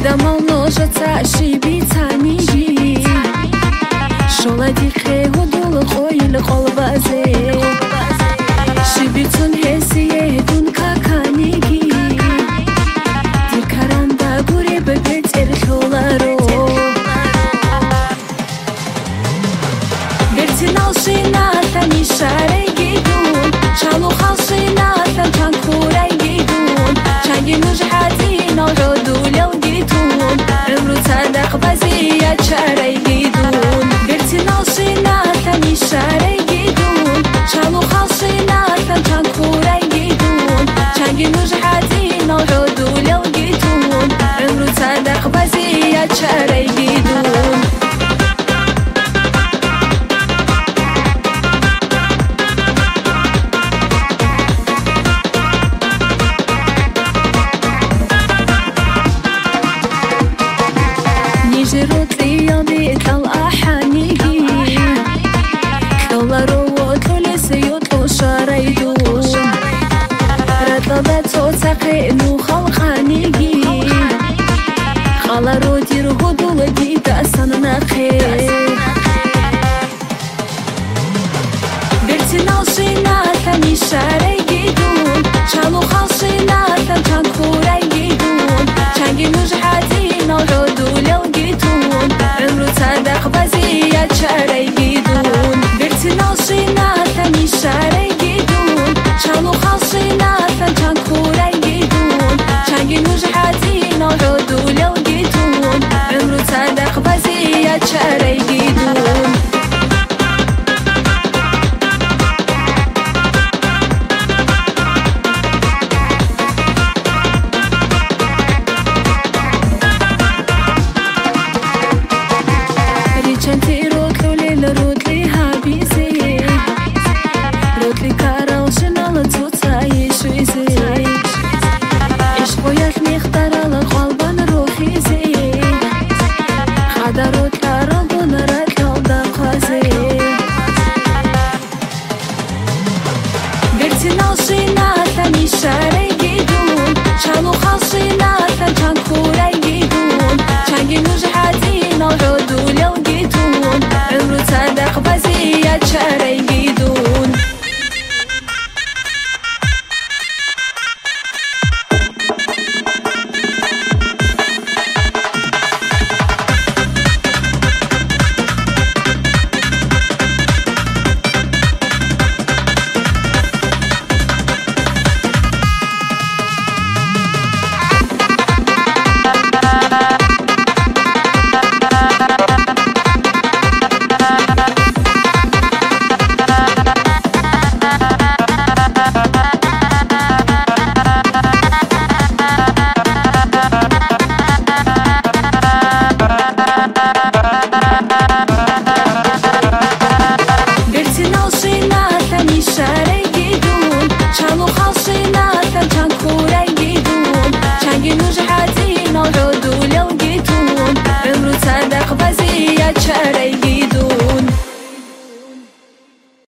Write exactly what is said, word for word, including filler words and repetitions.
Адамал ножаца шибицаниги Шолади хеудул хойл қолбазе Шибицун хесие дун каканиги Дикаранда гуре бепетер холаро Вертинал шината нишареги дун Чалу хал шината чанкуреги дун Чанги нужхати налроду лелгитун Эмру цадақ базия чареги дун Вертинал шината нишареги дун Чалу хал шината чанкуреги дун Чанги нужхати налроду лелгитун Эмру цадақ базия чареги дун نو خلقانيجي خالا رودي رهدو لدي داسان ناخي برتنال شيناتا نشاريجي دون شالو خال شيناتا تنكوريجي دون شانجي نجحاتي نالرودو للجيتون عمرو تصدق بزيا تشاريجي دون برتنال شيناتا نشاريجي دون شالو خال شيناتا تنكوريجي چنگی نوش حتی